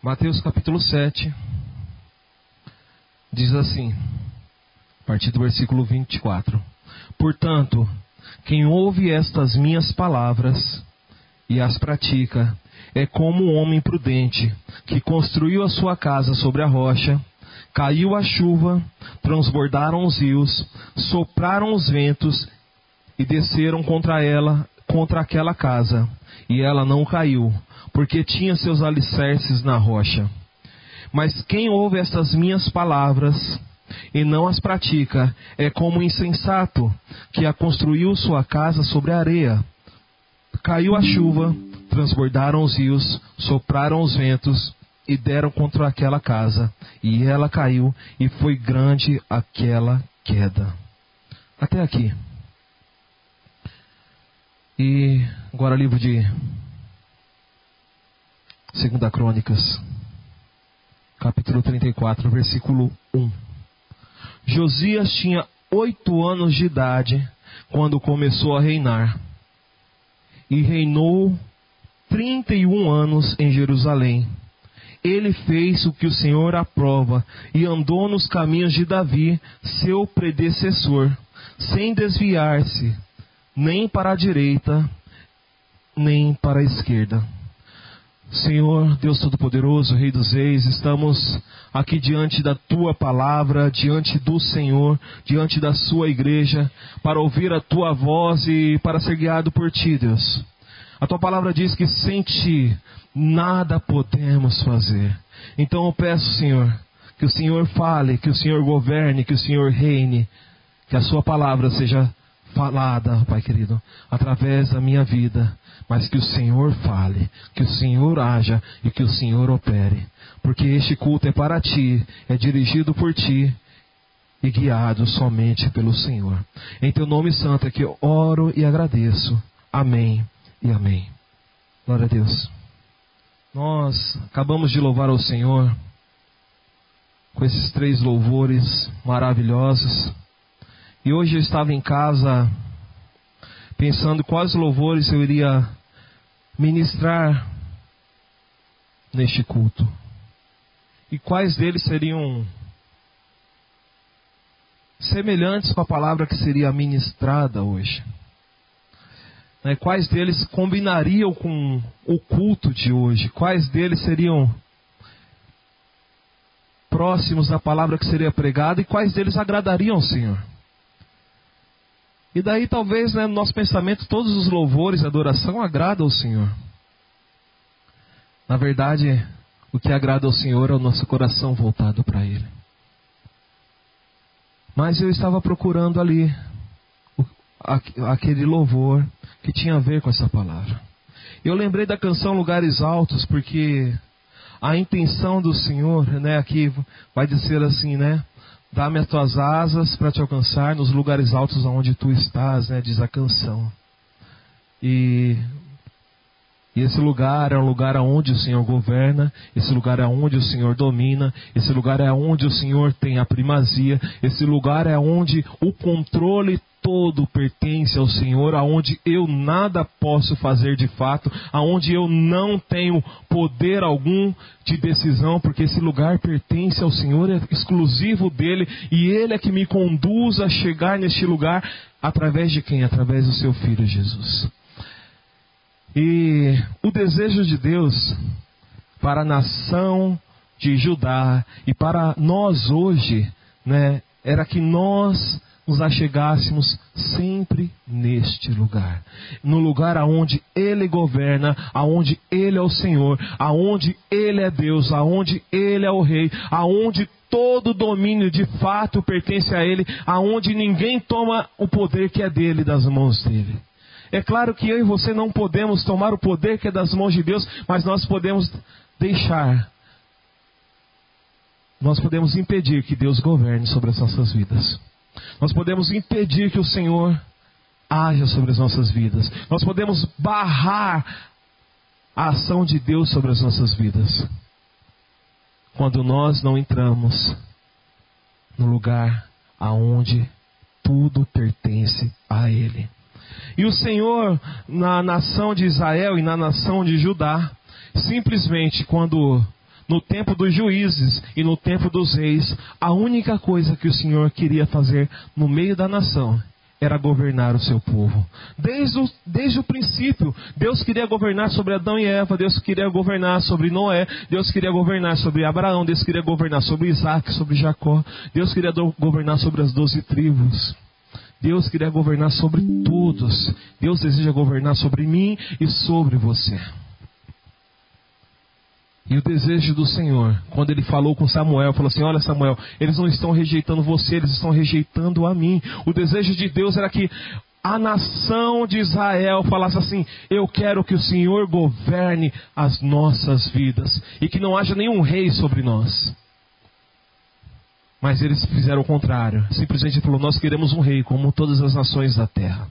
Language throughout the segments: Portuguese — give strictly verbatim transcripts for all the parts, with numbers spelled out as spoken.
Mateus capítulo sete, diz assim, a partir do versículo vinte e quatro. Portanto, quem ouve estas minhas palavras e as pratica, é como um homem prudente, que construiu a sua casa sobre a rocha. Caiu a chuva, transbordaram os rios, sopraram os ventos e desceram contra ela, contra aquela casa, e ela não caiu, porque tinha seus alicerces na rocha. Mas quem ouve estas minhas palavras e não as pratica, é como um insensato, que a construiu sua casa sobre a areia. Caiu a chuva, transbordaram os rios, sopraram os ventos e deram contra aquela casa, e ela caiu, e foi grande aquela queda. Até aqui. E agora livro de Segunda Crônicas, capítulo trinta e quatro, versículo um. Josias tinha oito anos de idade quando começou a reinar, e reinou trinta e um anos em Jerusalém. Ele fez o que o Senhor aprova e andou nos caminhos de Davi, seu predecessor, sem desviar-se, nem para a direita, nem para a esquerda. Senhor, Deus Todo-Poderoso, Rei dos Reis, estamos aqui diante da Tua palavra, diante do Senhor, diante da Sua igreja, para ouvir a Tua voz e para ser guiado por Ti, Deus. A Tua palavra diz que sem Ti nada podemos fazer. Então eu peço, Senhor, que o Senhor fale, que o Senhor governe, que o Senhor reine, que a Sua palavra seja falada, Pai querido, através da minha vida, mas que o Senhor fale, que o Senhor haja e que o Senhor opere, porque este culto é para Ti, é dirigido por Ti e guiado somente pelo Senhor. Em Teu nome santo é que eu oro e agradeço. Amém e amém. Glória a Deus. Nós acabamos de louvar ao Senhor com esses três louvores maravilhosos. E hoje eu estava em casa pensando quais louvores eu iria ministrar neste culto. E quais deles seriam semelhantes com a palavra que seria ministrada hoje. Né? Quais deles combinariam com o culto de hoje? Quais deles seriam próximos da palavra que seria pregada? E quais deles agradariam ao Senhor? E daí talvez, né, no nosso pensamento, todos os louvores e adoração agradam ao Senhor. Na verdade, o que agrada ao Senhor é o nosso coração voltado para Ele. Mas eu estava procurando ali o, aquele louvor que tinha a ver com essa palavra. Eu lembrei da canção Lugares Altos, porque a intenção do Senhor, né, aqui vai dizer assim, né? Dá-me as tuas asas para te alcançar nos lugares altos onde tu estás, né? Diz a canção. E, e esse lugar é um lugar onde o Senhor governa, esse lugar é onde o Senhor domina, esse lugar é onde o Senhor tem a primazia, esse lugar é onde o controle todo pertence ao Senhor, aonde eu nada posso fazer de fato, aonde eu não tenho poder algum de decisão, porque esse lugar pertence ao Senhor, é exclusivo dele, e Ele é que me conduz a chegar neste lugar, através de quem? Através do seu Filho Jesus. E o desejo de Deus para a nação de Judá e para nós hoje, né, era que nós nos achegássemos sempre neste lugar. No lugar aonde Ele governa, aonde Ele é o Senhor, aonde Ele é Deus, aonde Ele é o Rei, aonde todo domínio de fato pertence a Ele, aonde ninguém toma o poder que é dele das mãos dele. É claro que eu e você não podemos tomar o poder que é das mãos de Deus, mas nós podemos deixar, nós podemos impedir que Deus governe sobre as nossas vidas. Nós podemos impedir que o Senhor haja sobre as nossas vidas. Nós podemos barrar a ação de Deus sobre as nossas vidas, quando nós não entramos no lugar aonde tudo pertence a Ele. E o Senhor, na nação de Israel e na nação de Judá, simplesmente quando no tempo dos juízes e no tempo dos reis, a única coisa que o Senhor queria fazer no meio da nação era governar o seu povo. Desde o, desde o princípio, Deus queria governar sobre Adão e Eva, Deus queria governar sobre Noé, Deus queria governar sobre Abraão, Deus queria governar sobre Isaac, sobre Jacó, Deus queria do, governar sobre as doze tribos. Deus queria governar sobre todos. Deus deseja governar sobre mim e sobre você. E o desejo do Senhor, quando Ele falou com Samuel, falou assim: olha Samuel, eles não estão rejeitando você, eles estão rejeitando a mim. O desejo de Deus era que a nação de Israel falasse assim: eu quero que o Senhor governe as nossas vidas, e que não haja nenhum rei sobre nós. Mas eles fizeram o contrário, simplesmente falou: nós queremos um rei como todas as nações da terra.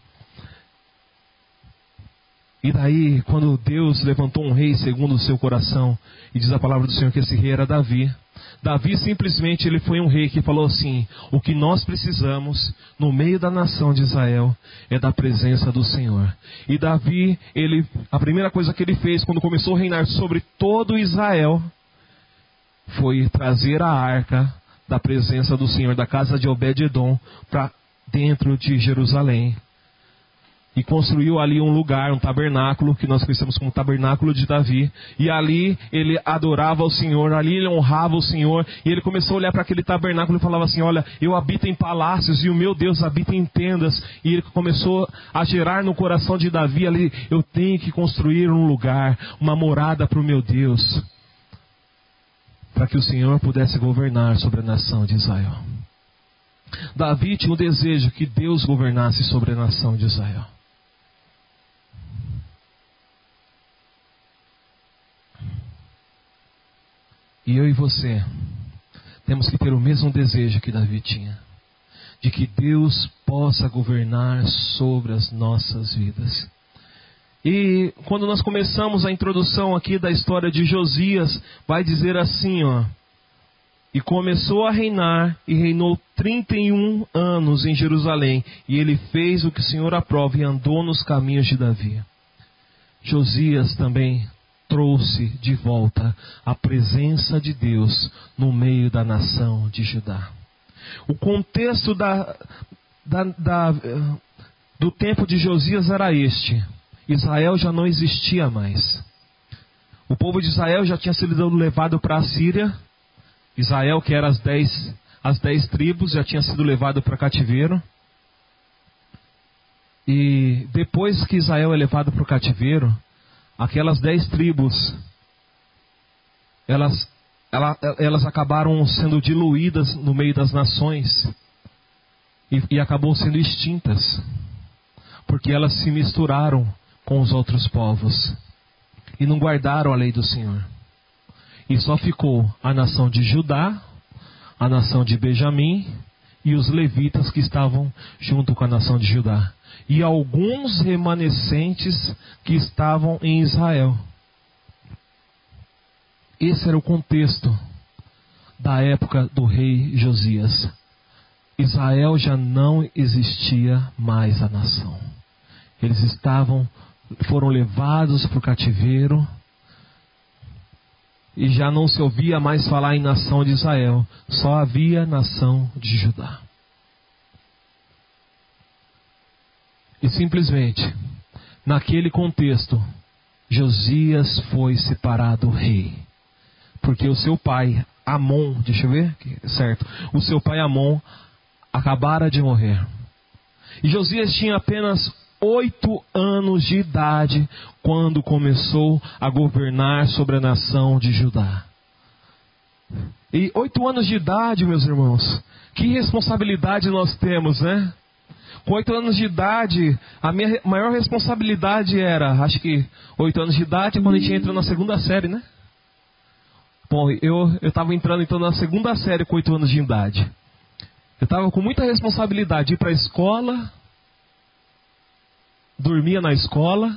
E daí, quando Deus levantou um rei segundo o seu coração, e diz a palavra do Senhor que esse rei era Davi, Davi simplesmente ele foi um rei que falou assim: o que nós precisamos no meio da nação de Israel é da presença do Senhor. E Davi, ele, a primeira coisa que ele fez quando começou a reinar sobre todo Israel foi trazer a arca da presença do Senhor da casa de Obed-edom para dentro de Jerusalém. E construiu ali um lugar, um tabernáculo, que nós conhecemos como tabernáculo de Davi. E ali ele adorava o Senhor, ali ele honrava o Senhor. E ele começou a olhar para aquele tabernáculo e falava assim: olha, eu habito em palácios e o meu Deus habita em tendas. E ele começou a gerar no coração de Davi ali: eu tenho que construir um lugar, uma morada para o meu Deus, para que o Senhor pudesse governar sobre a nação de Israel. Davi tinha o desejo que Deus governasse sobre a nação de Israel. E eu e você temos que ter o mesmo desejo que Davi tinha, de que Deus possa governar sobre as nossas vidas. E quando nós começamos a introdução aqui da história de Josias, vai dizer assim, ó: e começou a reinar, e reinou trinta e um anos em Jerusalém, e ele fez o que o Senhor aprova, e andou nos caminhos de Davi. Josias também trouxe de volta a presença de Deus no meio da nação de Judá. O contexto da, da, da, do tempo de Josias era este: Israel já não existia mais. O povo de Israel já tinha sido levado para a Síria. Israel, que era as dez, as dez tribos, já tinha sido levado para cativeiro. E depois que Israel é levado para o cativeiro, aquelas dez tribos, elas, elas, elas acabaram sendo diluídas no meio das nações e, e acabou sendo extintas, porque elas se misturaram com os outros povos e não guardaram a lei do Senhor. E só ficou a nação de Judá, a nação de Benjamim e os levitas que estavam junto com a nação de Judá. E alguns remanescentes que estavam em Israel. Esse era o contexto da época do rei Josias. Israel já não existia mais a nação. Eles estavam, foram levados para o cativeiro. E já não se ouvia mais falar em nação de Israel. Só havia nação de Judá. E simplesmente, naquele contexto, Josias foi separado rei. Porque o seu pai, Amon, deixa eu ver, certo, o seu pai Amon acabara de morrer. E Josias tinha apenas oito anos de idade quando começou a governar sobre a nação de Judá. E oito anos de idade, meus irmãos, que responsabilidade nós temos, né? Com oito anos de idade, a minha maior responsabilidade era, acho que oito anos de idade, quando a gente entra na segunda série, né? Bom, eu estava entrando então na segunda série com oito anos de idade. Eu estava com muita responsabilidade de ir para a escola, dormia na escola,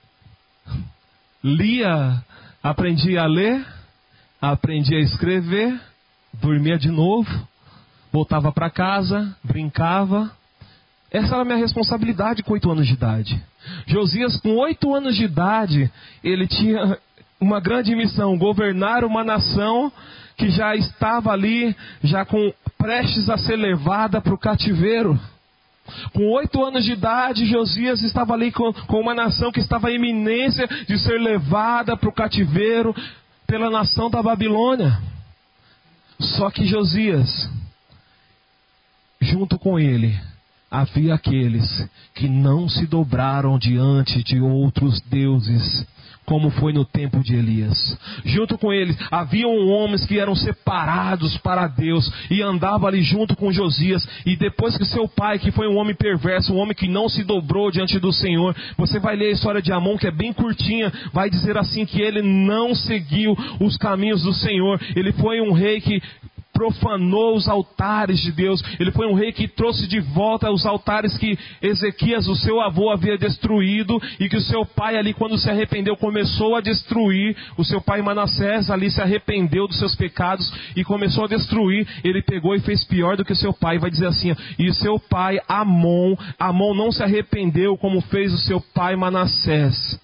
lia, aprendia a ler, aprendia a escrever, dormia de novo, voltava para casa, brincava. Essa era a minha responsabilidade com oito anos de idade. Josias, com oito anos de idade, ele tinha, uma grande missão, governar uma nação que já estava ali, já com prestes a ser levada para o cativeiro. Com oito anos de idade, Josias estava ali com, com uma nação que estava em iminência de ser levada para o cativeiro pela nação da Babilônia. Só que Josias, junto com ele, havia aqueles que não se dobraram diante de outros deuses, como foi no tempo de Elias. Junto com eles, haviam homens que eram separados para Deus e andavam ali junto com Josias. E depois que seu pai, que foi um homem perverso, um homem que não se dobrou diante do Senhor, você vai ler a história de Amon, que é bem curtinha, vai dizer assim que ele não seguiu os caminhos do Senhor. Ele foi um rei que profanou os altares de Deus. Ele foi um rei que trouxe de volta os altares que Ezequias, o seu avô, havia destruído, e que o seu pai ali, quando se arrependeu, começou a destruir. O seu pai Manassés ali se arrependeu dos seus pecados e começou a destruir. Ele pegou e fez pior do que o seu pai. Vai dizer assim, e seu pai Amon, Amon não se arrependeu como fez o seu pai Manassés.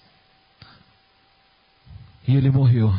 E ele morreu.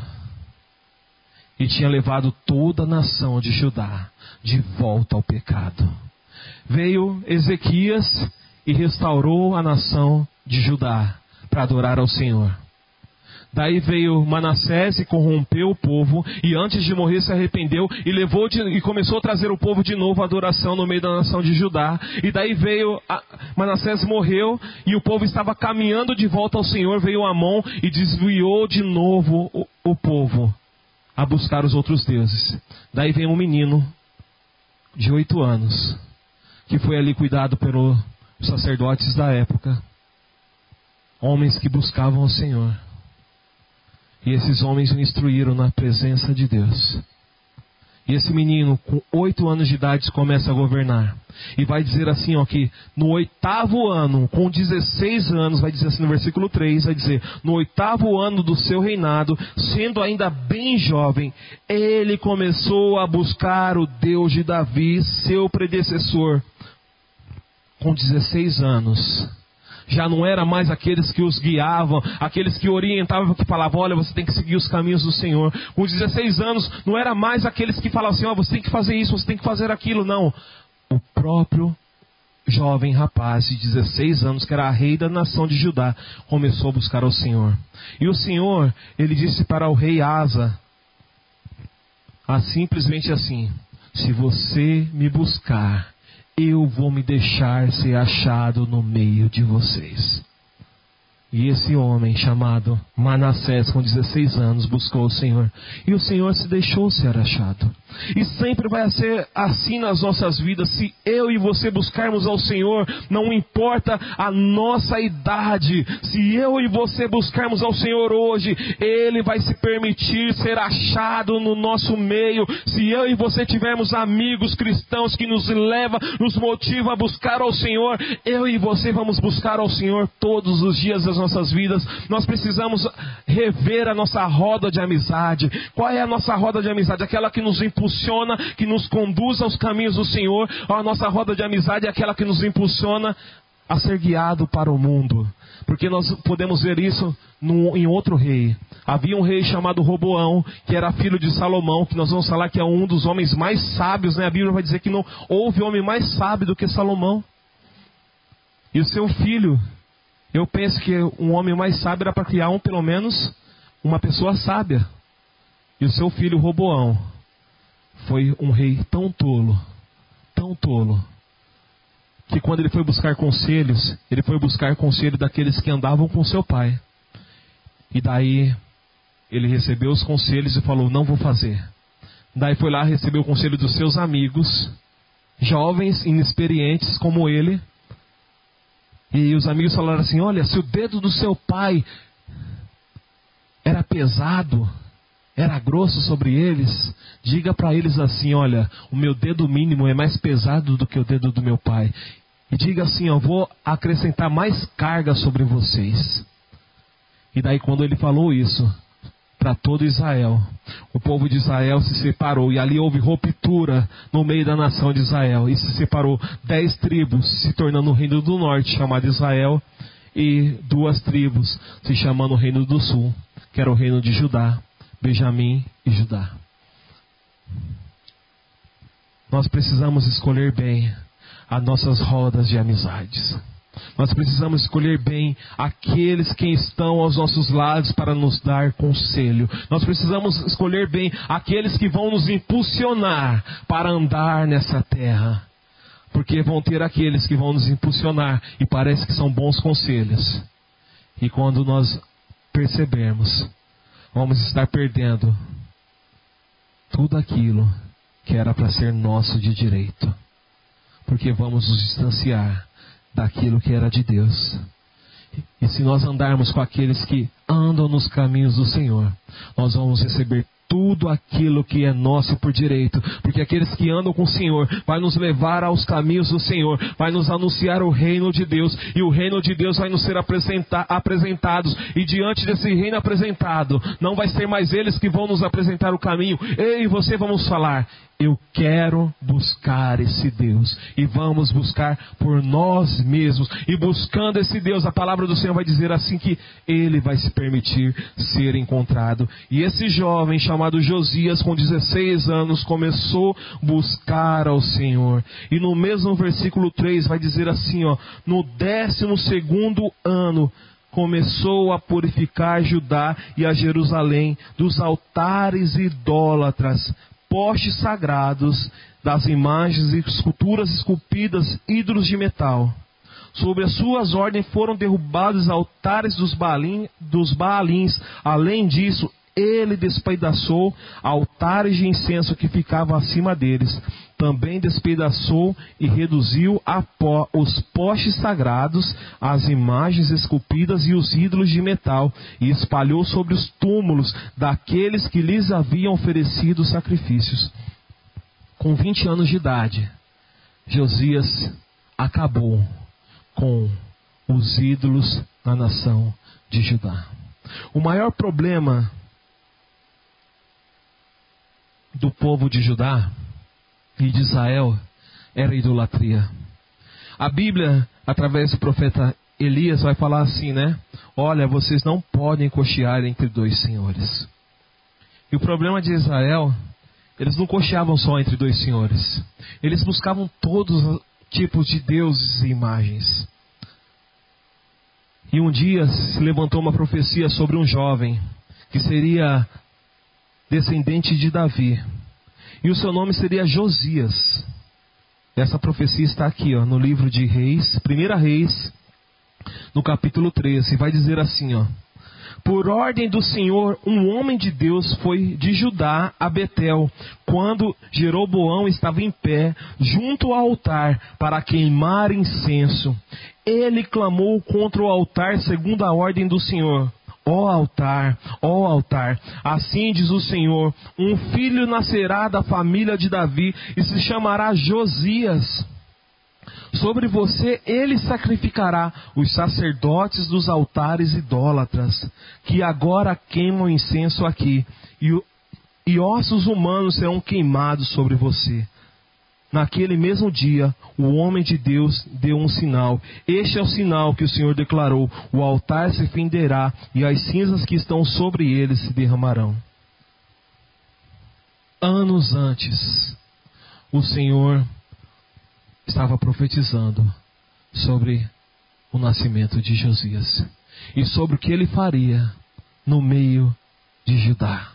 E tinha levado toda a nação de Judá de volta ao pecado. Veio Ezequias e restaurou a nação de Judá para adorar ao Senhor. Daí veio Manassés e corrompeu o povo, e antes de morrer se arrependeu e levou de, e começou a trazer o povo de novo à adoração no meio da nação de Judá. E daí veio, a, Manassés morreu e o povo estava caminhando de volta ao Senhor. Veio Amon e desviou de novo o, o povo a buscar os outros deuses. Daí vem um menino de oito anos, que foi ali cuidado pelos sacerdotes da época, homens que buscavam o Senhor. E esses homens o instruíram na presença de Deus. E esse menino, com oito anos de idade, começa a governar. E vai dizer assim, ó, que no oitavo ano, com dezesseis anos, vai dizer assim no versículo três, vai dizer, no oitavo ano do seu reinado, sendo ainda bem jovem, ele começou a buscar o Deus de Davi, seu predecessor. Com dezesseis anos. Já não era mais aqueles que os guiavam, aqueles que orientavam, que falavam, olha, você tem que seguir os caminhos do Senhor. Com dezesseis anos, não era mais aqueles que falavam assim, ó, você tem que fazer isso, você tem que fazer aquilo. Não. O próprio jovem rapaz de dezesseis anos, que era rei da nação de Judá, começou a buscar ao Senhor. E o Senhor, ele disse para o rei Asa, ah, simplesmente assim, se você me buscar, eu vou me deixar ser achado no meio de vocês. E esse homem chamado Manassés, com dezesseis anos, buscou o Senhor. E o Senhor se deixou ser achado. E sempre vai ser assim nas nossas vidas. Se eu e você buscarmos ao Senhor, não importa a nossa idade. Se eu e você buscarmos ao Senhor hoje, Ele vai se permitir ser achado no nosso meio. Se eu e você tivermos amigos cristãos que nos levam, nos motivam a buscar ao Senhor, eu e você vamos buscar ao Senhor todos os dias das nossas vidas. Nós precisamos rever a nossa roda de amizade. Qual é a nossa roda de amizade? Aquela que nos impulsiona, que nos conduz aos caminhos do Senhor. Ou a nossa roda de amizade é aquela que nos impulsiona a ser guiado para o mundo? Porque nós podemos ver isso no, em outro rei. Havia um rei chamado Roboão, que era filho de Salomão, que nós vamos falar que é um dos homens mais sábios, né? A Bíblia vai dizer que não houve homem mais sábio do que Salomão. E o seu filho, eu penso que um homem mais sábio era para criar um, pelo menos uma pessoa sábia. E o seu filho Roboão foi um rei tão tolo, tão tolo, que quando ele foi buscar conselhos, ele foi buscar conselho daqueles que andavam com seu pai. E daí ele recebeu os conselhos e falou, não vou fazer. Daí foi lá, recebeu o conselho dos seus amigos, jovens, inexperientes como ele. E os amigos falaram assim, olha, se o dedo do seu pai era pesado, era grosso sobre eles, diga para eles assim, olha, o meu dedo mínimo é mais pesado do que o dedo do meu pai. E diga assim, eu vou acrescentar mais carga sobre vocês. E daí quando ele falou isso para todo Israel, o povo de Israel se separou. E ali houve ruptura no meio da nação de Israel. E se separou dez tribos, se tornando o reino do norte, chamado Israel, e duas tribos, se chamando o reino do sul, que era o reino de Judá, Benjamim e Judá. Nós precisamos escolher bem as nossas rodas de amizades. Nós precisamos escolher bem aqueles que estão aos nossos lados para nos dar conselho. Nós precisamos escolher bem aqueles que vão nos impulsionar para andar nessa terra. Porque vão ter aqueles que vão nos impulsionar e parece que são bons conselhos. E quando nós percebermos, vamos estar perdendo tudo aquilo que era para ser nosso de direito. Porque vamos nos distanciar daquilo que era de Deus. E se nós andarmos com aqueles que andam nos caminhos do Senhor, nós vamos receber tudo aquilo que é nosso por direito. Porque aqueles que andam com o Senhor vai nos levar aos caminhos do Senhor, vai nos anunciar o reino de Deus, e o reino de Deus vai nos ser apresenta- apresentados, e diante desse reino apresentado, não vai ser mais eles que vão nos apresentar o caminho. Eu e você vamos falar: eu quero buscar esse Deus. E vamos buscar por nós mesmos. E buscando esse Deus, a palavra do Senhor vai dizer assim que Ele vai se permitir ser encontrado. E esse jovem chamado Josias, com dezesseis anos, começou a buscar ao Senhor. E no mesmo versículo três vai dizer assim, ó: no décimo segundo ano, começou a purificar Judá e a Jerusalém dos altares idólatras, postes sagrados, das imagens e esculturas esculpidas, ídolos de metal. Sobre as suas ordens foram derrubados altares dos, Baalim, dos Baalins. Além disso, ele despedaçou altares de incenso que ficavam acima deles. Também despedaçou e reduziu a pó os postes sagrados, as imagens esculpidas e os ídolos de metal, e espalhou sobre os túmulos daqueles que lhes haviam oferecido sacrifícios. Com vinte anos de idade, Josias acabou com os ídolos na nação de Judá. O maior problema do povo de Judá e de Israel era a idolatria. A Bíblia, através do profeta Elias, vai falar assim, né? Olha, vocês não podem cochear entre dois senhores. E o problema de Israel, eles não cocheavam só entre dois senhores. Eles buscavam todos os tipos de deuses e imagens. E um dia se levantou uma profecia sobre um jovem que seria descendente de Davi, e o seu nome seria Josias. Essa profecia está aqui, ó, no livro de Reis, primeira Reis, no capítulo treze, vai dizer assim, ó: por ordem do Senhor, um homem de Deus foi de Judá a Betel, quando Jeroboão estava em pé, junto ao altar, para queimar incenso. Ele clamou contra o altar segundo a ordem do Senhor: ó altar, ó altar, assim diz o Senhor, um filho nascerá da família de Davi, e se chamará Josias. Sobre você ele sacrificará os sacerdotes dos altares idólatras, que agora queimam incenso aqui, e, e ossos humanos serão queimados sobre você. Naquele mesmo dia, o homem de Deus deu um sinal. Este é o sinal que o Senhor declarou: o altar se fenderá, e as cinzas que estão sobre ele se derramarão. Anos antes, o Senhor estava profetizando sobre o nascimento de Josias e sobre o que ele faria no meio de Judá.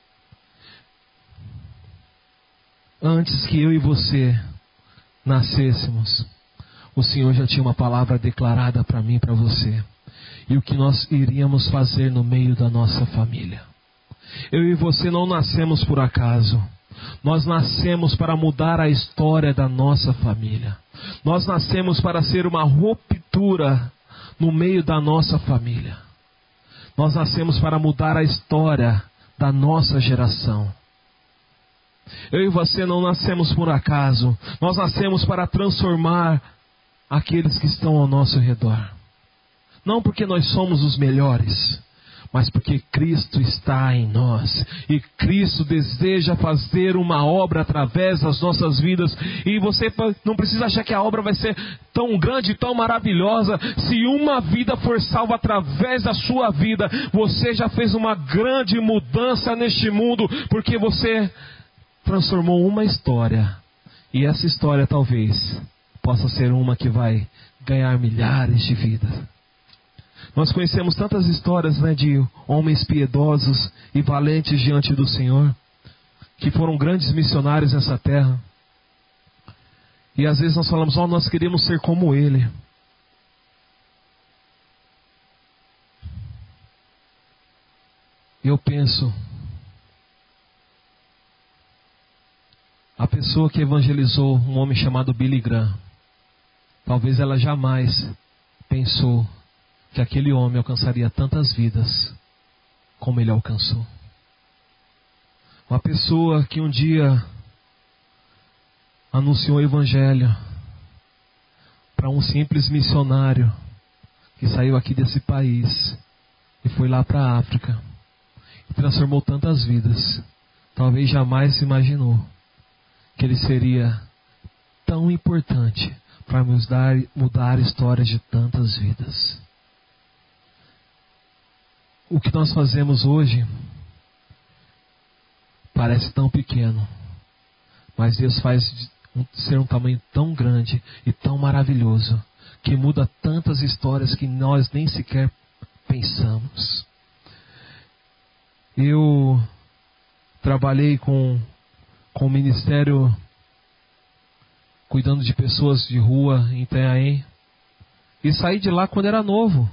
Antes que eu e você nascêssemos, o Senhor já tinha uma palavra declarada para mim e para você, e o que nós iríamos fazer no meio da nossa família. Eu e você não nascemos por acaso. Nós nascemos para mudar a história da nossa família. Nós nascemos para ser uma ruptura no meio da nossa família. Nós nascemos para mudar a história da nossa geração. Eu e você não nascemos por acaso. Nós nascemos para transformar aqueles que estão ao nosso redor. Não porque nós somos os melhores, mas porque Cristo está em nós. E Cristo deseja fazer uma obra através das nossas vidas. E você não precisa achar que a obra vai ser tão grande, tão maravilhosa. Se uma vida for salva através da sua vida, você já fez uma grande mudança neste mundo, porque você transformou uma história. E essa história talvez possa ser uma que vai ganhar milhares de vidas. Nós conhecemos tantas histórias, né, de homens piedosos e valentes diante do Senhor, que foram grandes missionários nessa terra. E às vezes nós falamos, oh, nós queremos ser como ele. Eu penso, a pessoa que evangelizou um homem chamado Billy Graham, talvez ela jamais pensou que aquele homem alcançaria tantas vidas como ele alcançou. Uma pessoa que um dia anunciou o evangelho para um simples missionário que saiu aqui desse país e foi lá para a África e transformou tantas vidas. Talvez jamais se imaginou que ele seria tão importante para mudar, mudar a história de tantas vidas. O que nós fazemos hoje parece tão pequeno, mas Deus faz ser um tamanho tão grande e tão maravilhoso, que muda tantas histórias que nós nem sequer pensamos. Eu trabalhei com, com o ministério cuidando de pessoas de rua em Itanhaém, e saí de lá quando era novo.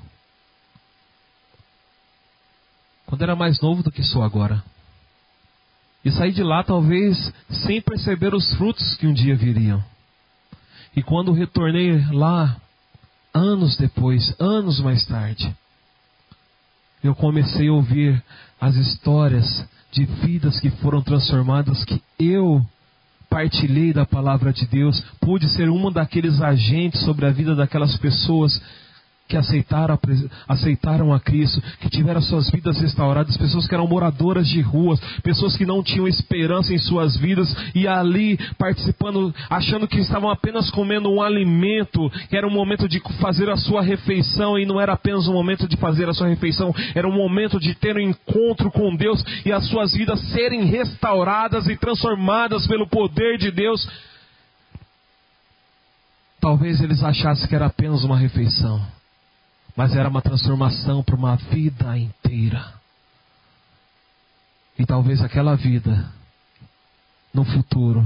Quando era mais novo do que sou agora. E saí de lá talvez sem perceber os frutos que um dia viriam. E quando retornei lá, anos depois, anos mais tarde, eu comecei a ouvir as histórias de vidas que foram transformadas, que eu partilhei da palavra de Deus, pude ser um daqueles agentes sobre a vida daquelas pessoas que aceitaram a, aceitaram a Cristo, que tiveram suas vidas restauradas, pessoas que eram moradoras de ruas, pessoas que não tinham esperança em suas vidas, e ali participando, achando que estavam apenas comendo um alimento, que era um momento de fazer a sua refeição, e não era apenas um momento de fazer a sua refeição, era um momento de ter um encontro com Deus, e as suas vidas serem restauradas e transformadas pelo poder de Deus. Talvez eles achassem que era apenas uma refeição, mas era uma transformação para uma vida inteira. E talvez aquela vida, no futuro,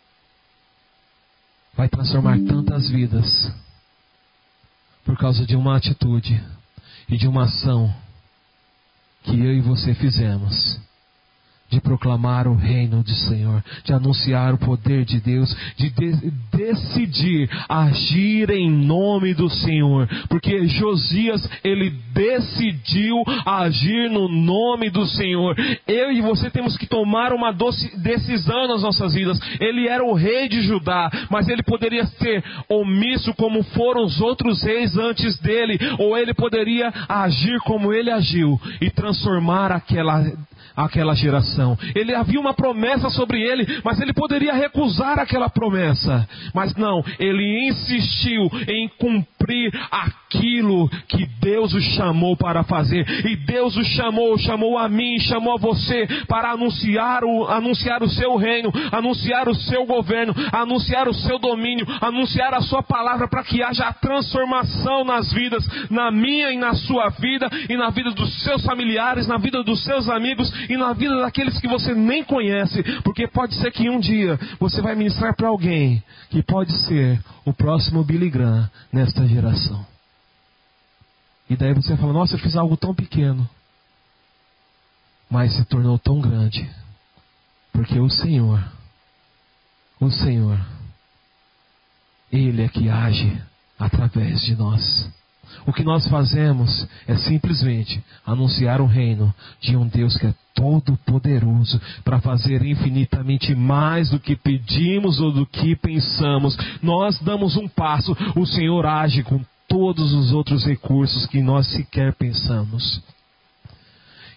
vai transformar tantas vidas, por causa de uma atitude e de uma ação que eu e você fizemos, de proclamar o reino do Senhor, de anunciar o poder de Deus, de, de decidir agir em nome do Senhor, porque Josias, ele decidiu agir no nome do Senhor. Eu e você temos que tomar uma doce decisão nas nossas vidas. Ele era o rei de Judá, mas ele poderia ser omisso como foram os outros reis antes dele, ou ele poderia agir como ele agiu e transformar aquela aquela geração. Ele havia uma promessa sobre ele, mas ele poderia recusar aquela promessa. Mas não, ele insistiu em cumprir aquilo que Deus o chamou para fazer. E Deus o chamou, chamou a mim, chamou a você para anunciar o, anunciar o seu reino, anunciar o seu governo, anunciar o seu domínio, anunciar a sua palavra, para que haja transformação nas vidas, na minha e na sua vida, e na vida dos seus familiares, na vida dos seus amigos, e na vida daqueles que você nem conhece, porque pode ser que um dia você vai ministrar para alguém que pode ser o próximo Billy Graham nesta geração. E daí você fala, nossa, eu fiz algo tão pequeno, mas se tornou tão grande, porque o Senhor, o Senhor, Ele é que age através de nós. O que nós fazemos é simplesmente anunciar o reino de um Deus que é todo poderoso para fazer infinitamente mais do que pedimos ou do que pensamos. Nós damos um passo, o Senhor age com todos os outros recursos que nós sequer pensamos.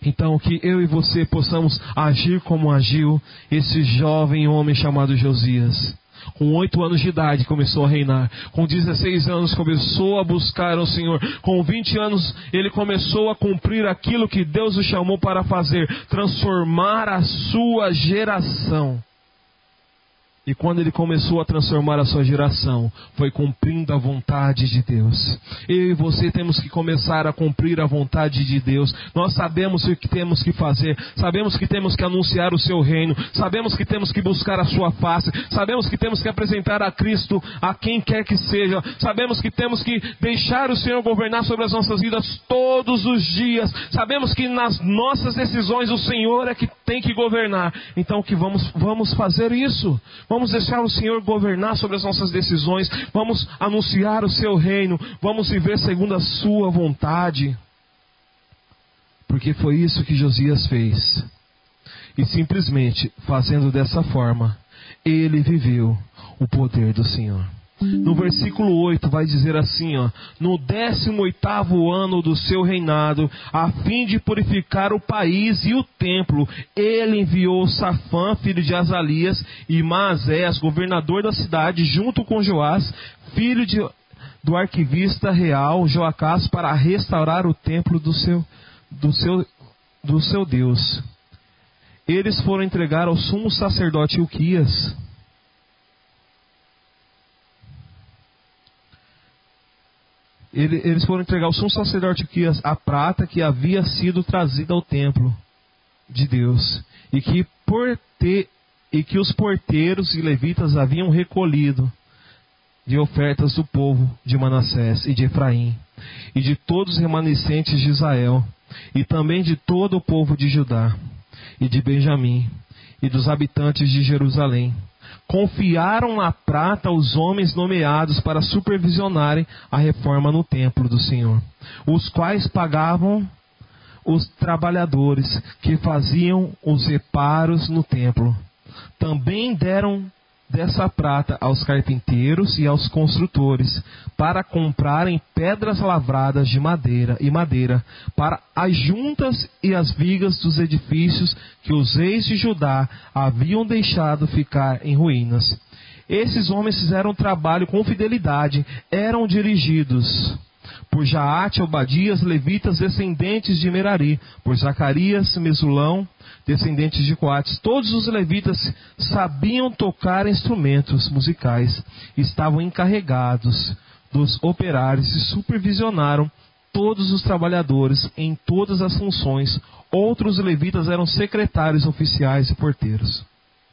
Então que eu e você possamos agir como agiu esse jovem homem chamado Josias. Com oito anos de idade começou a reinar. Com dezesseis anos começou a buscar o Senhor. Com vinte anos ele começou a cumprir aquilo que Deus o chamou para fazer. Transformar a sua geração. E quando ele começou a transformar a sua geração, foi cumprindo a vontade de Deus. Eu e você temos que começar a cumprir a vontade de Deus. Nós sabemos o que temos que fazer. Sabemos que temos que anunciar o seu reino. Sabemos que temos que buscar a sua face. Sabemos que temos que apresentar a Cristo a quem quer que seja. Sabemos que temos que deixar o Senhor governar sobre as nossas vidas todos os dias. Sabemos que nas nossas decisões o Senhor é que tem que governar. Então que vamos, vamos fazer isso. Vamos deixar o Senhor governar sobre as nossas decisões. Vamos anunciar o seu reino. Vamos viver segundo a sua vontade. Porque foi isso que Josias fez. E simplesmente, fazendo dessa forma, ele viveu o poder do Senhor. No versículo oito vai dizer assim, ó: no décimo oitavo ano do seu reinado, a fim de purificar o país e o templo, ele enviou Safã, filho de Azalias, e Maazéas, governador da cidade, junto com Joás, filho de, do arquivista real, Joacás, para restaurar o templo do seu, do seu, do seu Deus. Eles foram entregar ao sumo sacerdote Ilquias, Eles foram entregar ao sumo sacerdote Ilquias a prata que havia sido trazida ao templo de Deus, e que, por ter, e que os porteiros e levitas haviam recolhido de ofertas do povo de Manassés e de Efraim, e de todos os remanescentes de Israel, e também de todo o povo de Judá, e de Benjamim, e dos habitantes de Jerusalém. Confiaram a prata aos homens nomeados para supervisionarem a reforma no templo do Senhor, os quais pagavam os trabalhadores que faziam os reparos no templo. Também deram dessa prata aos carpinteiros e aos construtores, para comprarem pedras lavradas de madeira e madeira, para as juntas e as vigas dos edifícios que os reis de Judá haviam deixado ficar em ruínas. Esses homens fizeram trabalho com fidelidade, eram dirigidos por Jaate, Obadias, levitas, descendentes de Merari, por Zacarias, Mesulão, descendentes de Coates. Todos os levitas sabiam tocar instrumentos musicais, estavam encarregados dos operários e supervisionaram todos os trabalhadores em todas as funções. Outros levitas eram secretários, oficiais e porteiros.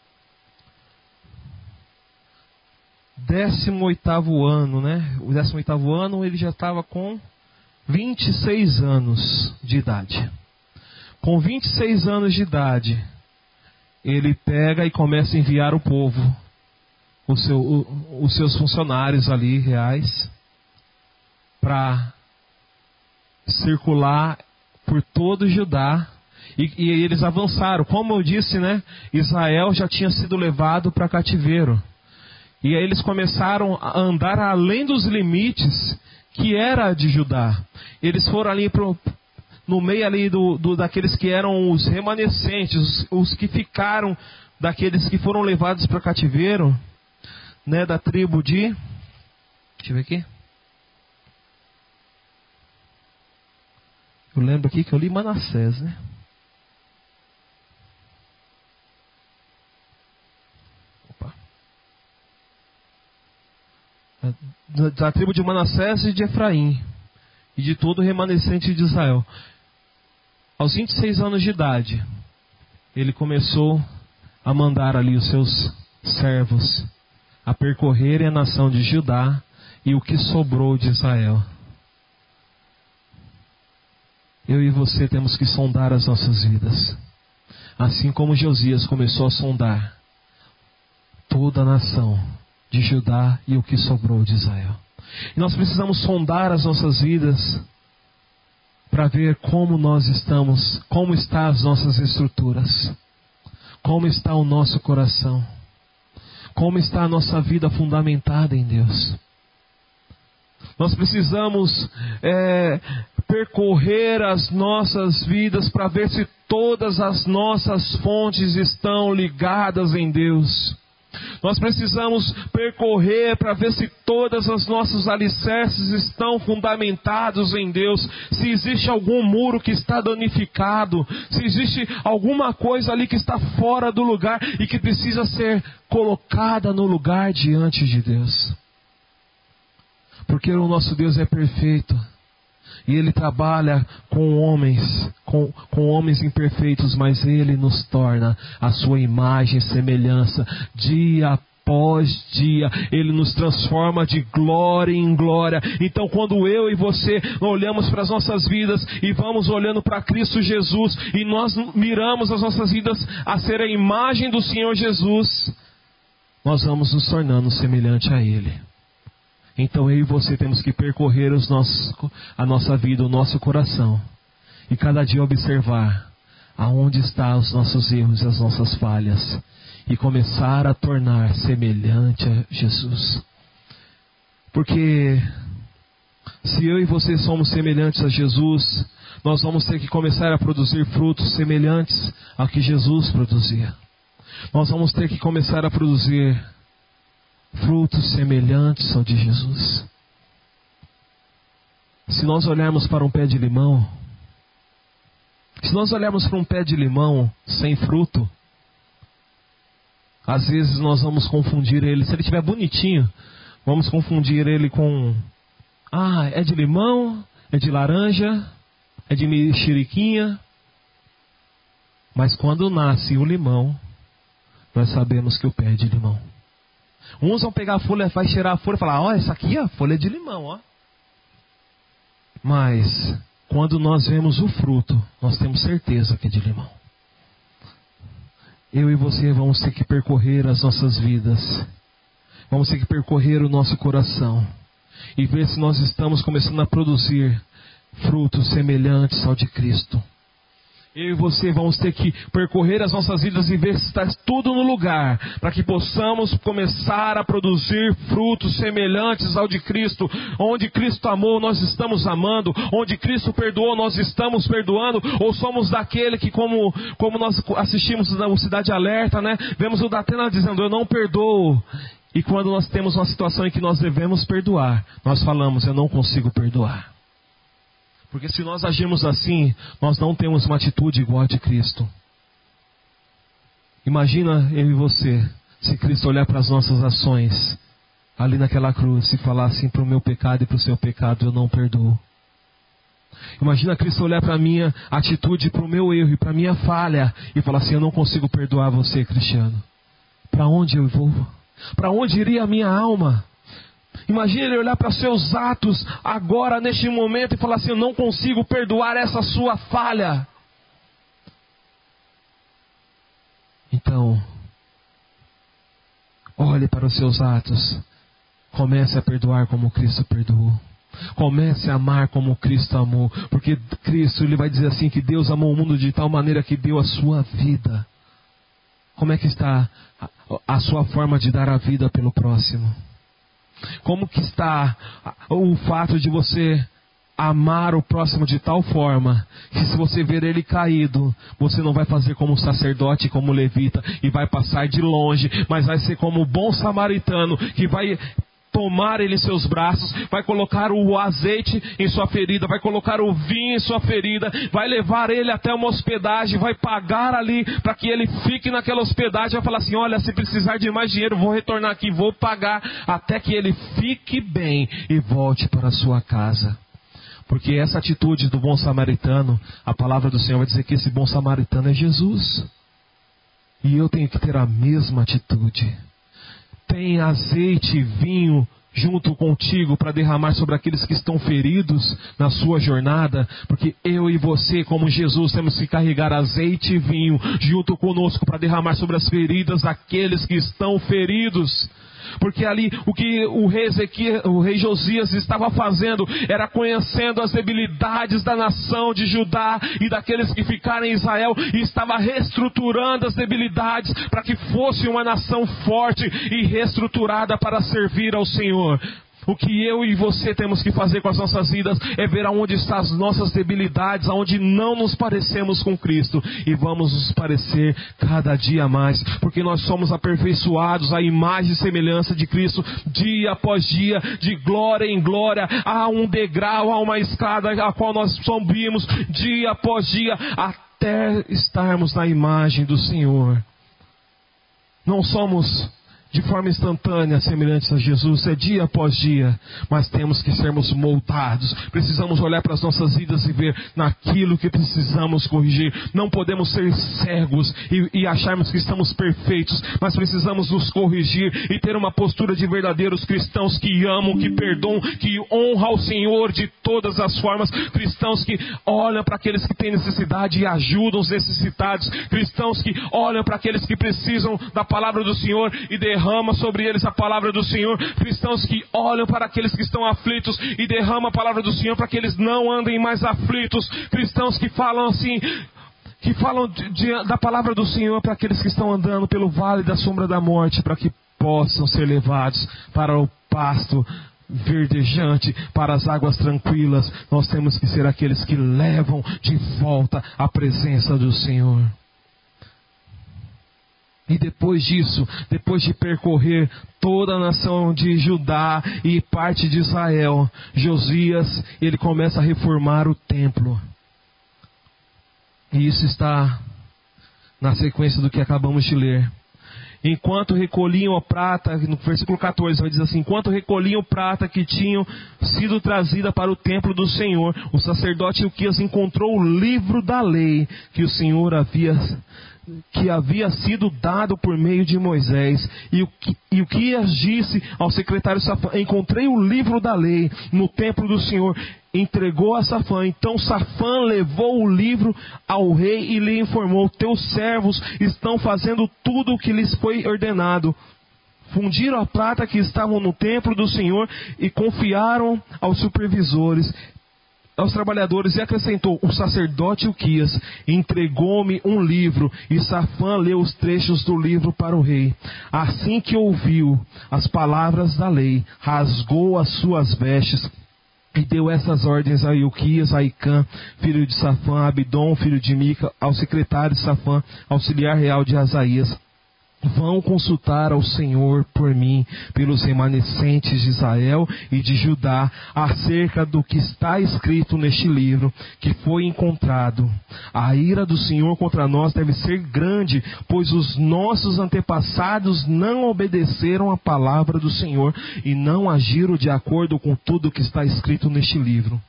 décimo oitavo ano, né? O décimo oitavo ano ele já estava com vinte e seis anos de idade. Com vinte e seis anos de idade, ele pega e começa a enviar o povo, o seu, o, os seus funcionários ali reais, para circular por todo o Judá. E, e eles avançaram. Como eu disse, né? Israel já tinha sido levado para cativeiro. E aí eles começaram a andar além dos limites que era de Judá. Eles foram ali pro, no meio ali do, do, daqueles que eram os remanescentes, os, os que ficaram daqueles que foram levados para cativeiro, né, da tribo de... Deixa eu ver aqui. Eu lembro aqui que eu li Manassés, né? Da, da tribo de Manassés e de Efraim, e de todo o remanescente de Israel. Aos vinte e seis anos de idade, ele começou a mandar ali os seus servos a percorrerem a nação de Judá e o que sobrou de Israel. Eu e você temos que sondar as nossas vidas, assim como Josias começou a sondar toda a nação de Judá e o que sobrou de Israel. E nós precisamos sondar as nossas vidas para ver como nós estamos, como estão as nossas estruturas, como está o nosso coração, como está a nossa vida fundamentada em Deus. Nós precisamos é, percorrer as nossas vidas para ver se todas as nossas fontes estão ligadas em Deus. Nós precisamos percorrer para ver se todas as nossos alicerces estão fundamentados em Deus. Se existe algum muro que está danificado, se existe alguma coisa ali que está fora do lugar e que precisa ser colocada no lugar diante de Deus. Porque o nosso Deus é perfeito. E Ele trabalha com homens, com, com homens imperfeitos, mas Ele nos torna a sua imagem e semelhança, dia após dia. Ele nos transforma de glória em glória. Então quando eu e você olhamos para as nossas vidas e vamos olhando para Cristo Jesus, e nós miramos as nossas vidas a ser a imagem do Senhor Jesus, nós vamos nos tornando semelhante a Ele. Então eu e você temos que percorrer os nossos, a nossa vida, o nosso coração. E cada dia observar aonde estão os nossos erros e as nossas falhas. E começar a tornar semelhante a Jesus. Porque se eu e você somos semelhantes a Jesus, nós vamos ter que começar a produzir frutos semelhantes ao que Jesus produzia. Nós vamos ter que começar a produzir frutos semelhantes ao de Jesus. Se nós olharmos para um pé de limão, se nós olharmos para um pé de limão sem fruto, às vezes nós vamos confundir ele. Se ele estiver bonitinho, vamos confundir ele com: ah, é de limão, é de laranja, é de mexeriquinha. Mas quando nasce o limão, nós sabemos que o pé é de limão. Uns vão pegar a folha, vai cheirar a folha e falar: ó, essa aqui é a folha de limão, ó. Mas quando nós vemos o fruto, nós temos certeza que é de limão. Eu e você vamos ter que percorrer as nossas vidas. Vamos ter que percorrer o nosso coração e ver se nós estamos começando a produzir frutos semelhantes ao de Cristo. Eu e você vamos ter que percorrer as nossas vidas e ver se está tudo no lugar, para que possamos começar a produzir frutos semelhantes ao de Cristo. Onde Cristo amou, nós estamos amando. Onde Cristo perdoou, nós estamos perdoando. Ou somos daquele que, como, como nós assistimos na Cidade Alerta, né? Vemos o Datena dizendo: eu não perdoo. E quando nós temos uma situação em que nós devemos perdoar, nós falamos: eu não consigo perdoar. Porque se nós agirmos assim, nós não temos uma atitude igual a de Cristo. Imagina eu e você, se Cristo olhar para as nossas ações, ali naquela cruz, e falar assim: para o meu pecado e para o seu pecado eu não perdoo. Imagina Cristo olhar para a minha atitude, para o meu erro e para a minha falha, e falar assim: eu não consigo perdoar você, Cristiano. Para onde eu vou? Para onde iria a minha alma? Imagina ele olhar para seus atos agora, neste momento, e falar assim: eu não consigo perdoar essa sua falha. Então, olhe para os seus atos. Comece a perdoar como Cristo perdoou. Comece a amar como Cristo amou. Porque Cristo, ele vai dizer assim, que Deus amou o mundo de tal maneira que deu a sua vida. Como é que está a, a sua forma de dar a vida pelo próximo? Como que está o fato de você amar o próximo de tal forma que se você ver ele caído, você não vai fazer como o sacerdote, como o levita, e vai passar de longe, mas vai ser como o bom samaritano, que vai tomar ele em seus braços, vai colocar o azeite em sua ferida, vai colocar o vinho em sua ferida, vai levar ele até uma hospedagem, vai pagar ali para que ele fique naquela hospedagem, vai falar assim: olha, se precisar de mais dinheiro, vou retornar aqui, vou pagar, até que ele fique bem e volte para a sua casa. Porque essa atitude do bom samaritano, a palavra do Senhor vai dizer que esse bom samaritano é Jesus. E eu tenho que ter a mesma atitude. Tem azeite e vinho junto contigo para derramar sobre aqueles que estão feridos na sua jornada, porque eu e você, como Jesus, temos que carregar azeite e vinho junto conosco para derramar sobre as feridas daqueles que estão feridos. Porque ali o que o rei Ezequias, o rei Josias estava fazendo era conhecendo as debilidades da nação de Judá e daqueles que ficaram em Israel, e estava reestruturando as debilidades para que fosse uma nação forte e reestruturada para servir ao Senhor. O que eu e você temos que fazer com as nossas vidas é ver aonde estão as nossas debilidades, aonde não nos parecemos com Cristo, e vamos nos parecer cada dia mais, porque nós somos aperfeiçoados à imagem e semelhança de Cristo, dia após dia, de glória em glória. Há um degrau, há uma escada a qual nós subimos dia após dia, até estarmos na imagem do Senhor. Não somos de forma instantânea semelhantes a Jesus, é dia após dia, mas temos que sermos moldados. Precisamos olhar para as nossas vidas e ver naquilo que precisamos corrigir. Não podemos ser cegos e, e acharmos que estamos perfeitos, mas precisamos nos corrigir e ter uma postura de verdadeiros cristãos que amam, que perdoam, que honram ao Senhor de todas as formas. Cristãos que olham para aqueles que têm necessidade e ajudam os necessitados. Cristãos que olham para aqueles que precisam da palavra do Senhor e derramam derrama sobre eles a palavra do Senhor. Cristãos que olham para aqueles que estão aflitos e derramam a palavra do Senhor para que eles não andem mais aflitos. Cristãos que falam assim, que falam de, de, da palavra do Senhor para aqueles que estão andando pelo vale da sombra da morte, para que possam ser levados para o pasto verdejante, para as águas tranquilas. Nós temos que ser aqueles que levam de volta a presença do Senhor. E depois disso, depois de percorrer toda a nação de Judá e parte de Israel, Josias, ele começa a reformar o templo. E isso está na sequência do que acabamos de ler. Enquanto recolhiam a prata, no versículo catorze vai dizer assim: enquanto recolhiam prata que tinham sido trazida para o templo do Senhor, o sacerdote Ilquias encontrou o livro da lei que o Senhor havia que havia sido dado por meio de Moisés. E o, e o que disse ao secretário Safã: encontrei o livro da lei no templo do Senhor. Entregou a Safã. Então Safã levou o livro ao rei e lhe informou: teus servos estão fazendo tudo o que lhes foi ordenado. Fundiram a prata que estavam no templo do Senhor e confiaram aos supervisores, aos trabalhadores, e acrescentou: o sacerdote Ilquias entregou-me um livro. E Safã leu os trechos do livro para o rei. Assim que ouviu as palavras da lei, rasgou as suas vestes e deu essas ordens a Ilquias, a Icã, filho de Safã, a Abidom, filho de Mica, ao secretário de Safã, auxiliar real de Asaías: vão consultar ao Senhor por mim, pelos remanescentes de Israel e de Judá, acerca do que está escrito neste livro que foi encontrado. A ira do Senhor contra nós deve ser grande, pois os nossos antepassados não obedeceram à palavra do Senhor e não agiram de acordo com tudo o que está escrito neste livro.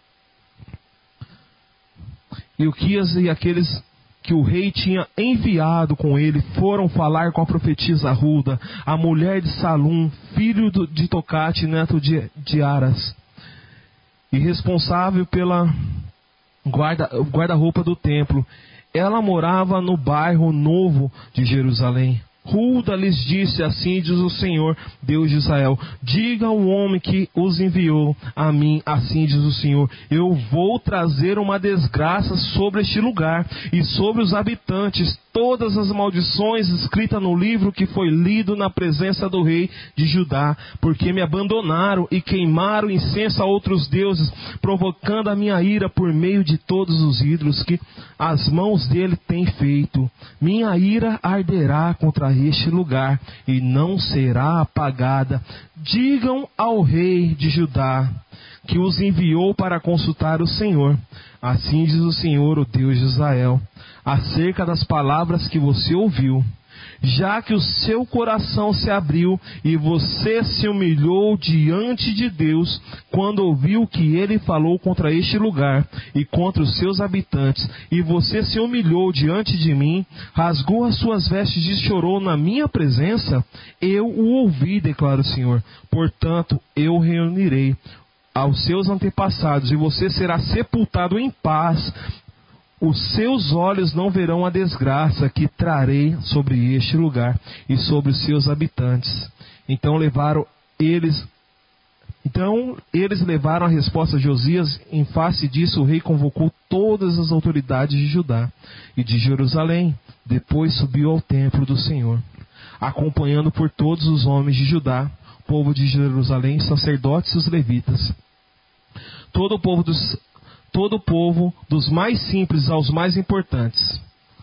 Ilquias e aqueles que o rei tinha enviado com ele foram falar com a profetisa Hulda, a mulher de Salum, filho de Tocate, neto de, de Aras, e responsável pela guarda, guarda-roupa do templo. Ela morava no bairro Novo de Jerusalém. Hulda lhes disse: assim diz o Senhor, Deus de Israel: diga ao homem que os enviou a mim, assim diz o Senhor, eu vou trazer uma desgraça sobre este lugar e sobre os habitantes, todas as maldições escritas no livro que foi lido na presença do rei de Judá, porque me abandonaram e queimaram incenso a outros deuses, provocando a minha ira por meio de todos os ídolos que as mãos dele têm feito. Minha ira arderá contra este lugar e não será apagada. Digam ao rei de Judá que os enviou para consultar o Senhor. Assim diz o Senhor, o Deus de Israel, acerca das palavras que você ouviu. Já que o seu coração se abriu e você se humilhou diante de Deus, quando ouviu que ele falou contra este lugar e contra os seus habitantes, e você se humilhou diante de mim, rasgou as suas vestes e chorou na minha presença, eu o ouvi, declara o Senhor. Portanto, eu reunirei aos seus antepassados, e você será sepultado em paz. Os seus olhos não verão a desgraça que trarei sobre este lugar e sobre os seus habitantes. Então levaram eles, então eles levaram a resposta a Josias. Em face disso, o rei convocou todas as autoridades de Judá e de Jerusalém. Depois subiu ao templo do Senhor, acompanhado por todos os homens de Judá, povo de Jerusalém, sacerdotes e os levitas. Todo o povo dos, todo o povo, dos mais simples aos mais importantes.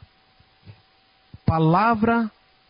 Palavra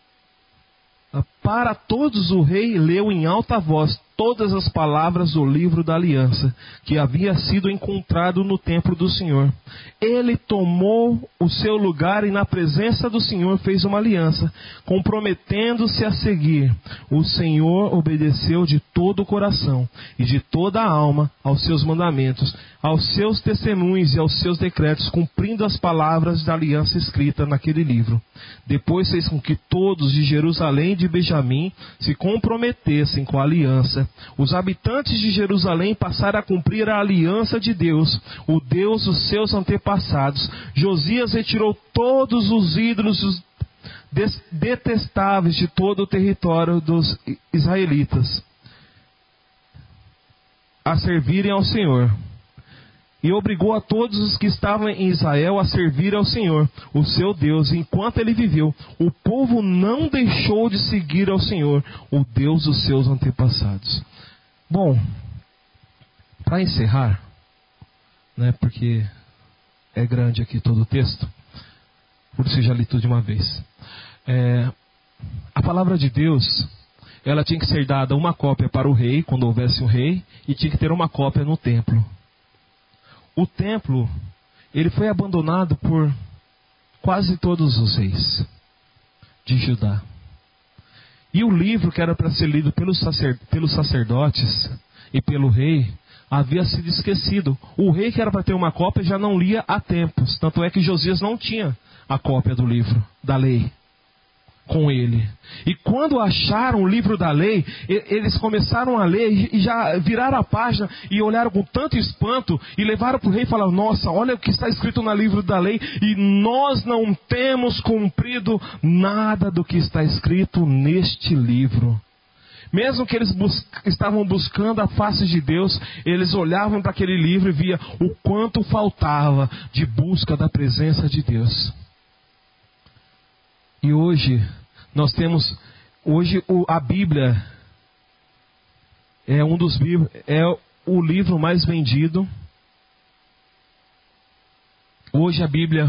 para todos o rei leu em alta voz todas as palavras do livro da aliança, que havia sido encontrado no templo do Senhor. Ele tomou o seu lugar e na presença do Senhor fez uma aliança, comprometendo-se a seguir. O Senhor obedeceu de todo o coração e de toda a alma aos seus mandamentos, aos seus testemunhos e aos seus decretos, cumprindo as palavras da aliança escrita naquele livro. Depois fez com que todos de Jerusalém e de Benjamim se comprometessem com a aliança. Os habitantes de Jerusalém passaram a cumprir a aliança de Deus, o Deus dos seus antepassados. Josias retirou todos os ídolos detestáveis de todo o território dos israelitas a servirem ao Senhor. E obrigou a todos os que estavam em Israel a servir ao Senhor, o seu Deus, enquanto ele viveu. O povo não deixou de seguir ao Senhor, o Deus dos seus antepassados. Bom, para encerrar, né, porque é grande aqui todo o texto, por isso eu já li tudo de uma vez. É, a palavra de Deus, ela tinha que ser dada uma cópia para o rei, quando houvesse um rei, e tinha que ter uma cópia no templo. O templo, ele foi abandonado por quase todos os reis de Judá. E o livro que era para ser lido pelos, sacer, pelos sacerdotes e pelo rei, havia sido esquecido. O rei que era para ter uma cópia já não lia há tempos. Tanto é que Josias não tinha a cópia do livro, da lei, com ele. E quando acharam o livro da lei, eles começaram a ler e já viraram a página e olharam com tanto espanto e levaram para o rei e falaram: nossa, olha o que está escrito no livro da lei e nós não temos cumprido nada do que está escrito neste livro. Mesmo que eles bus- estavam buscando a face de Deus, eles olhavam para aquele livro e via o quanto faltava de busca da presença de Deus. E hoje, nós temos, hoje a Bíblia é um dos livros, é o livro mais vendido. Hoje a Bíblia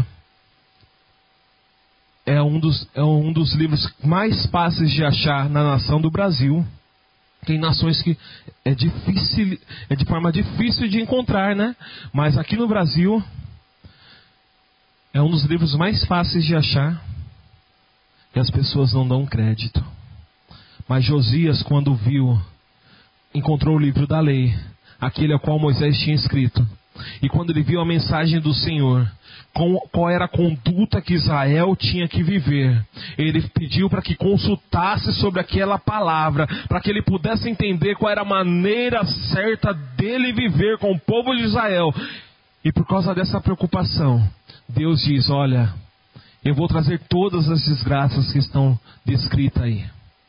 é um dos, é um dos livros mais fáceis de achar na nação do Brasil. Tem nações que é difícil, é de forma difícil de encontrar, né? Mas aqui no Brasil é um dos livros mais fáceis de achar. E as pessoas não dão crédito. Mas Josias, quando viu, encontrou o livro da lei, aquele a qual Moisés tinha escrito. E quando ele viu a mensagem do Senhor, com, qual era a conduta que Israel tinha que viver, ele pediu para que consultasse sobre aquela palavra, para que ele pudesse entender qual era a maneira certa dele viver com o povo de Israel. E por causa dessa preocupação, Deus diz: olha, eu vou trazer todas as desgraças que estão descritas aí.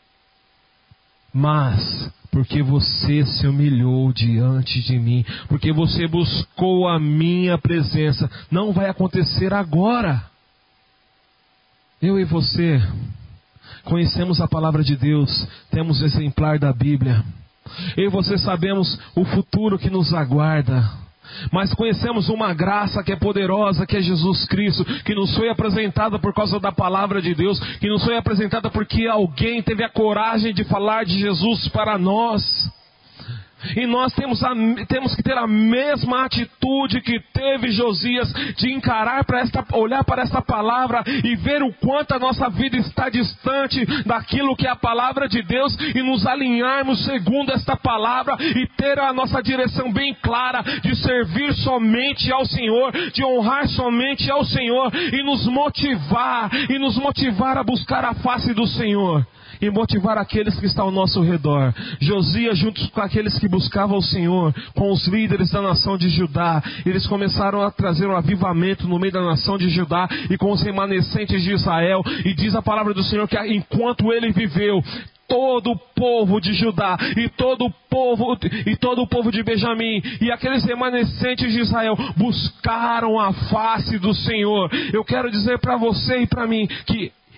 Mas, porque você se humilhou diante de mim, porque você buscou a minha presença, não vai acontecer agora. Eu e você conhecemos a palavra de Deus, temos o exemplar da Bíblia. Eu e você sabemos o futuro que nos aguarda. Mas conhecemos uma graça que é poderosa, que é Jesus Cristo, que nos foi apresentada por causa da palavra de Deus, que nos foi apresentada porque alguém teve a coragem de falar de Jesus para nós. E nós temos, a, temos que ter a mesma atitude que teve Josias, de encarar para esta, olhar para esta palavra e ver o quanto a nossa vida está distante daquilo que é a palavra de Deus, e nos alinharmos segundo esta palavra e ter a nossa direção bem clara de servir somente ao Senhor, de honrar somente ao Senhor, e nos motivar, e nos motivar a buscar a face do Senhor. E motivar aqueles que estão ao nosso redor. Josias, junto com aqueles que buscavam o Senhor, com os líderes da nação de Judá, eles começaram a trazer um avivamento no meio da nação de Judá e com os remanescentes de Israel. E diz a palavra do Senhor que enquanto ele viveu, todo o povo de Judá e todo o povo e todo o povo de Benjamim e aqueles remanescentes de Israel buscaram a face do Senhor. Eu quero dizer para você e para mim que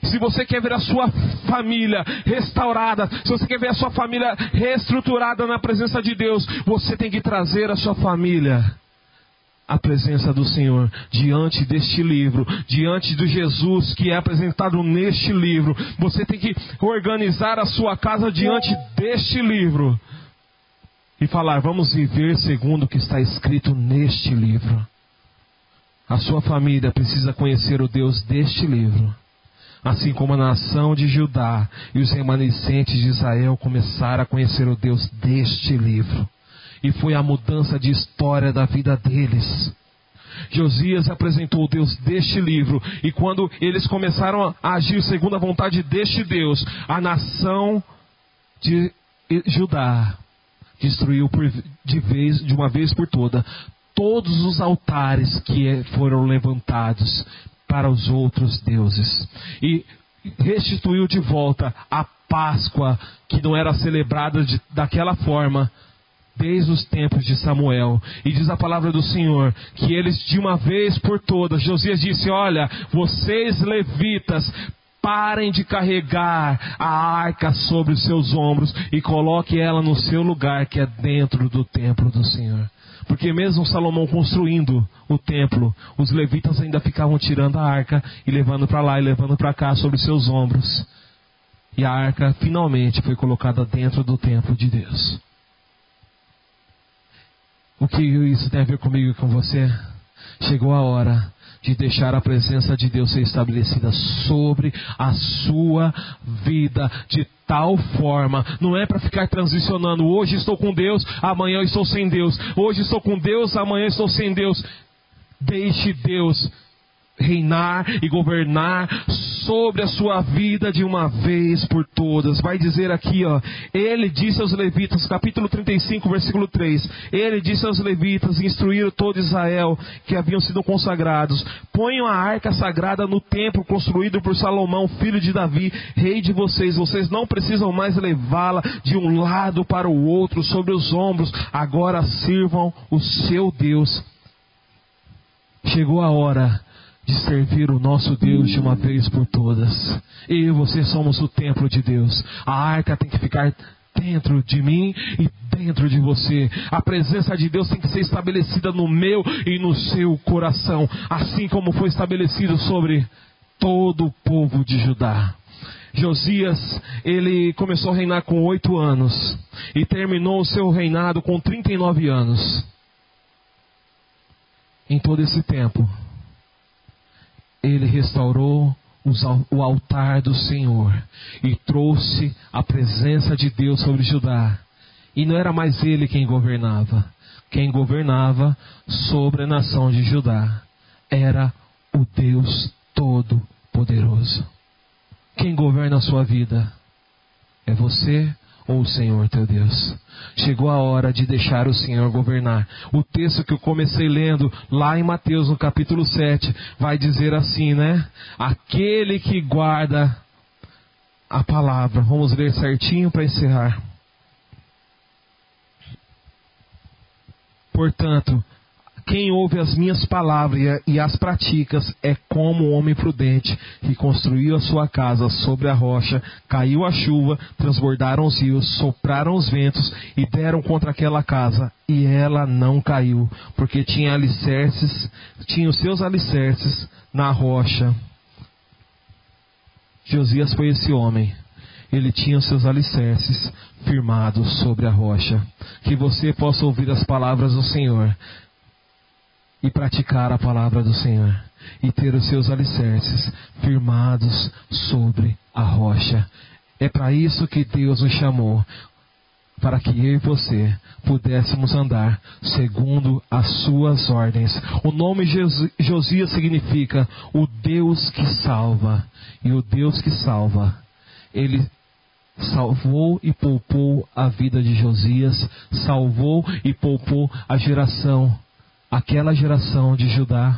Se você quer ver a sua família restaurada, se você quer ver a sua família reestruturada na presença de Deus, você tem que trazer a sua família à presença do Senhor, diante deste livro, diante do Jesus que é apresentado neste livro. Você tem que organizar a sua casa diante deste livro e falar: vamos viver segundo o que está escrito neste livro. A sua família precisa conhecer o Deus deste livro, assim como a nação de Judá e os remanescentes de Israel começaram a conhecer o Deus deste livro. E foi a mudança de história da vida deles. Josias apresentou o Deus deste livro, e quando eles começaram a agir segundo a vontade deste Deus, a nação de Judá destruiu por, de, vez, de uma vez por toda todos os altares que foram levantados para os outros deuses, e restituiu de volta a Páscoa, que não era celebrada de, daquela forma desde os tempos de Samuel. E diz a palavra do Senhor que eles, de uma vez por todas, Josias disse: olha, vocês levitas, parem de carregar a arca sobre os seus ombros e coloque ela no seu lugar, que é dentro do templo do Senhor. Porque mesmo Salomão construindo o templo, os levitas ainda ficavam tirando a arca e levando para lá e levando para cá sobre os seus ombros. E a arca finalmente foi colocada dentro do templo de Deus. O que isso tem a ver comigo e com você? Chegou a hora de deixar a presença de Deus ser estabelecida sobre a sua vida de tal forma. Não é para ficar transicionando: hoje estou com Deus, amanhã eu estou sem Deus. Hoje estou com Deus, amanhã estou sem Deus. Deixe Deus reinar e governar sobre a sua vida de uma vez por todas. Vai dizer aqui, ó, ele disse aos levitas, capítulo trinta e cinco, versículo três, ele disse aos levitas, e instruíram todo Israel que haviam sido consagrados: ponham a arca sagrada no templo construído por Salomão, filho de Davi, rei de vocês. Vocês não precisam mais levá-la de um lado para o outro sobre os ombros. Agora sirvam o seu Deus. Chegou a hora de servir o nosso Deus de uma vez por todas. Eu e você somos o templo de Deus. A arca tem que ficar dentro de mim e dentro de você. A presença de Deus tem que ser estabelecida no meu e no seu coração, assim como foi estabelecido sobre todo o povo de Judá. Josias, ele começou a reinar com oito anos e terminou o seu reinado com trinta e nove anos. Em todo esse tempo, ele restaurou os, o altar do Senhor e trouxe a presença de Deus sobre Judá. E não era mais ele quem governava. Quem governava sobre a nação de Judá era o Deus Todo-Poderoso. Quem governa a sua vida é você ou o Senhor teu Deus? Chegou a hora de deixar o Senhor governar. O texto que eu comecei lendo lá em Mateus, no capítulo sete, vai dizer assim, né? Aquele que guarda a palavra. Vamos ler certinho para encerrar. Portanto, quem ouve as minhas palavras e as pratica é como um homem prudente que construiu a sua casa sobre a rocha. Caiu a chuva, transbordaram os rios, sopraram os ventos e deram contra aquela casa, e ela não caiu, porque tinha alicerces, tinha os seus alicerces na rocha. Josias foi esse homem. Ele tinha os seus alicerces firmados sobre a rocha. Que você possa ouvir as palavras do Senhor e praticar a palavra do Senhor, e ter os seus alicerces firmados sobre a rocha. É para isso que Deus nos chamou, para que eu e você pudéssemos andar segundo as suas ordens. O nome Josias significa o Deus que salva, e o Deus que salva, ele salvou e poupou a vida de Josias, salvou e poupou a geração Aquela geração de Judá.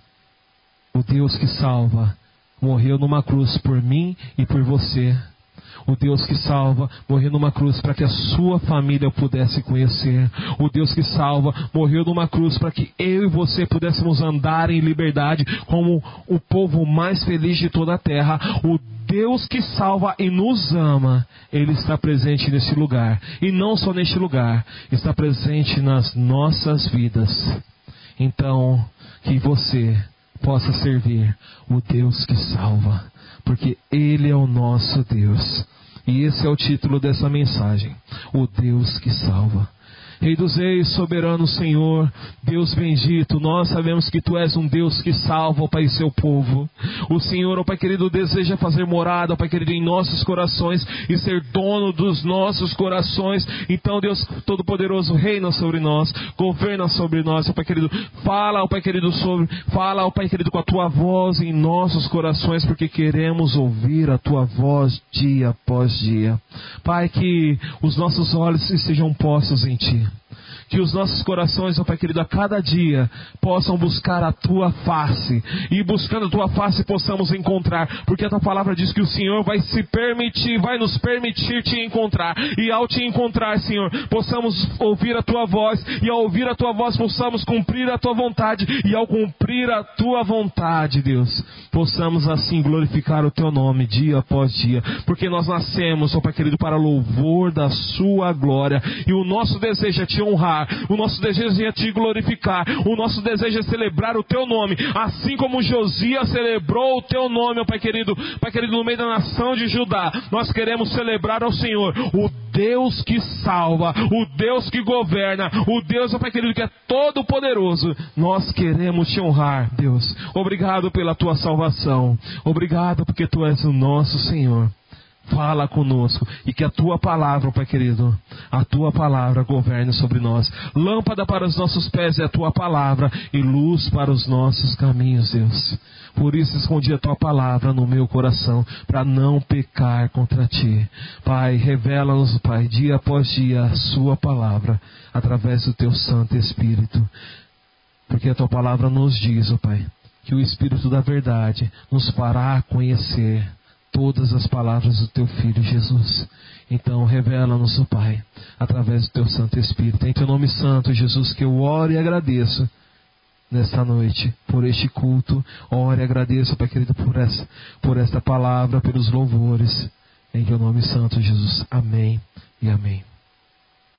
O Deus que salva morreu numa cruz por mim e por você. O Deus que salva, morreu numa cruz para que a sua família pudesse conhecer. O Deus que salva, morreu numa cruz para que eu e você pudéssemos andar em liberdade como o povo mais feliz de toda a terra. O Deus que salva e nos ama, Ele está presente nesse lugar. E não só neste lugar, está presente nas nossas vidas. Então, que você possa servir o Deus que salva, porque Ele é o nosso Deus. E esse é o título dessa mensagem: o Deus que salva. Rei dos reis, soberano Senhor, Deus bendito, nós sabemos que Tu és um Deus que salva, ó Pai, seu povo. O Senhor, ó Pai querido, deseja fazer morada, ó Pai querido, em nossos corações e ser dono dos nossos corações. Então, Deus Todo-Poderoso, reina sobre nós, governa sobre nós, ó Pai querido. Fala, ó Pai querido, sobre, fala, ó Pai querido, com a Tua voz em nossos corações, porque queremos ouvir a Tua voz dia após dia. Pai, que os nossos olhos estejam postos em Ti. Que os nossos corações, ó Pai querido, a cada dia possam buscar a Tua face. E buscando a Tua face possamos encontrar. Porque a Tua palavra diz que o Senhor vai se permitir, vai nos permitir Te encontrar. E ao Te encontrar, Senhor, possamos ouvir a Tua voz. E ao ouvir a Tua voz possamos cumprir a Tua vontade. E ao cumprir a Tua vontade, Deus, possamos assim glorificar o Teu nome dia após dia. Porque nós nascemos, ó Pai querido, para louvor da Sua glória. E o nosso desejo é Te honrar. O nosso desejo é Te glorificar. O nosso desejo é celebrar o Teu nome, assim como Josias celebrou o Teu nome, ó Pai querido. Pai querido, no meio da nação de Judá, nós queremos celebrar ao Senhor, o Deus que salva, o Deus que governa, o Deus, ó Pai querido, que é todo poderoso. Nós queremos Te honrar, Deus. Obrigado pela Tua salvação. Obrigado porque Tu és o nosso Senhor. Fala conosco e que a Tua palavra, Pai querido, a Tua palavra governe sobre nós. Lâmpada para os nossos pés é a Tua palavra e luz para os nossos caminhos, Deus. Por isso escondi a Tua palavra no meu coração, para não pecar contra Ti. Pai, revela-nos, Pai, dia após dia a Sua palavra, através do Teu Santo Espírito. Porque a Tua palavra nos diz, ó Pai, que o Espírito da verdade nos fará conhecer todas as palavras do Teu Filho Jesus. Então revela-nos, ó Pai, através do Teu Santo Espírito. Em Teu nome santo, Jesus, que eu oro e agradeço nesta noite, por este culto. Oro e agradeço, Pai querido, por essa, por esta palavra, pelos louvores. Em Teu nome santo, Jesus. Amém e amém.